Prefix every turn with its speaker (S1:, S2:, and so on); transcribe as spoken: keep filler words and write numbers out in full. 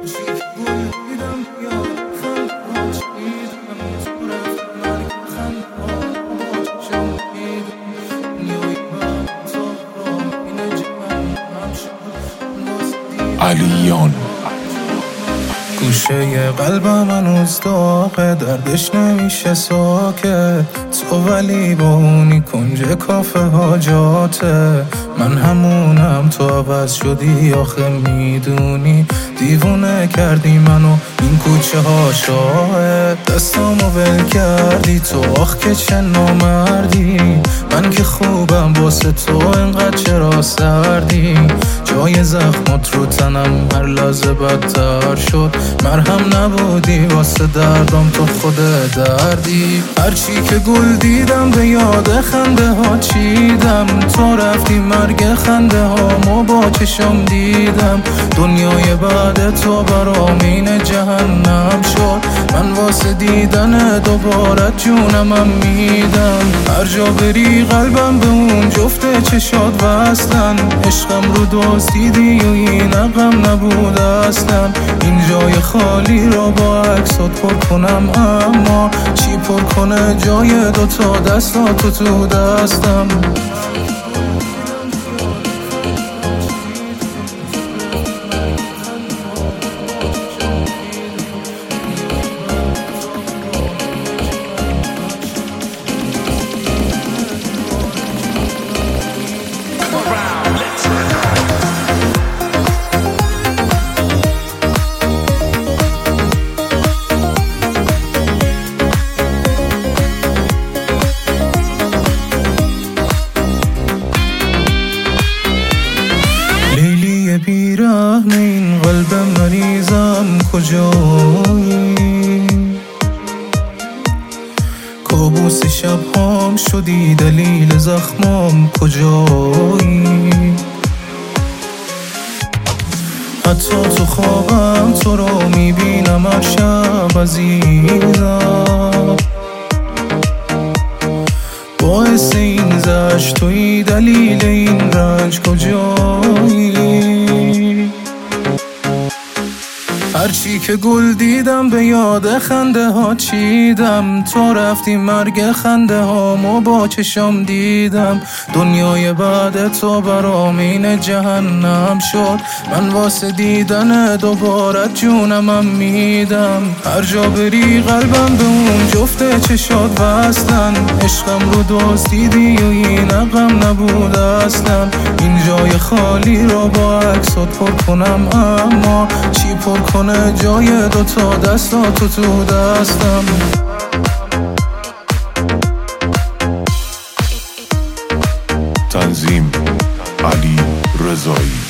S1: علیان
S2: گوشه قلبم هنوز داغه، دردش نمیشه ساکت. تو ولی با اونی کنج کافه حاجاته. من همونم، تو عوض شدی آخه میدونی. دیوونه کردی منو این کوچه ها شاه. دستامو ول کردی تو، آخ که چه نامردی. من که خوبم واسه تو، اینقدر چرا سردی؟ جای زخمات رو تنم هر لحظه بدتر شد. مرهم نبودی واسه دردم، تو خود دردی. هرچی که گل دیدم به یاد خنده ها چیدم. تو رفتی مرگ خنده ها با چشم دیدم. دنیای بعد تو برام این جهنم شد. من واسه دیدن دوباره جونمم میدم. هر جا بری قلبم به اون جفت چشات وصلن. عشقم رو دزدیدی و این عقم نبود اصلا. این جای خالی رو با عکسات پر کنم، اما چی پر کنه جای دوتا دستاتو تو دستم. بیرحم این قلب مریضم کجایی؟ کابوس شبهام شدی دلیل زخمام کجایی؟ حتی تو خوابم تو رو میبینم هر شب عزیزم. باعث این زشت توی، دلیل این رنج کجایی؟ هرچی که گل دیدم به یاد خنده ها چیدم. تو رفتی مرگ خنده ها با چشم دیدم. دنیای بعد تو برام این جهنم شد. من واسه دیدن دوباره جونمم میدم. هر جا بری قلبم به اون جفت چشات وصلن. عشقم رو دزدیدی و این عقم نبود اصلا. این جای خالی رو با عکسات پر کنم، اما چی پر کنه جای دوتا دستاتو تو دستم.
S1: تنظیم علی رضایی.